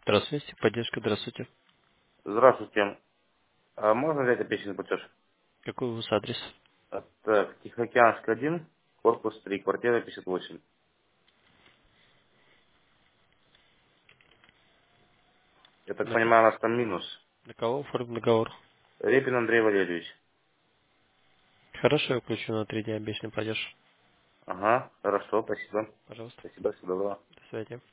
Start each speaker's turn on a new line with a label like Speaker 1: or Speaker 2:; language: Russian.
Speaker 1: Здравствуйте, поддержка, здравствуйте.
Speaker 2: Здравствуйте. А можно взять обещанный платеж?
Speaker 1: Какой у вас адрес?
Speaker 2: Так, Тихоокеанский 1, корпус 3, квартира 58. Я так
Speaker 1: Для,
Speaker 2: понимаю, у нас там минус.
Speaker 1: для кого оформлен договор?
Speaker 2: Репин Андрей Валерьевич.
Speaker 1: Хорошо, я включу на 3 дня обещанный платеж.
Speaker 2: Ага, хорошо, спасибо.
Speaker 1: Пожалуйста.
Speaker 2: Спасибо, всего доброго.
Speaker 1: До свидания.